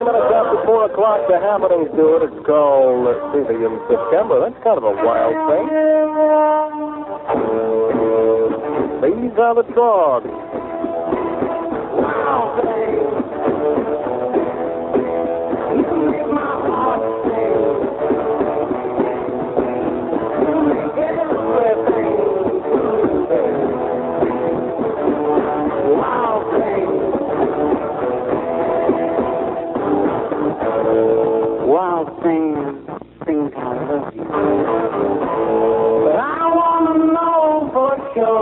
minutes after 4 o'clock, the happenings do it. It's called, let's see, in September. That's kind of a wild thing. These are the Dogs. Wow, Wild thing, I love you.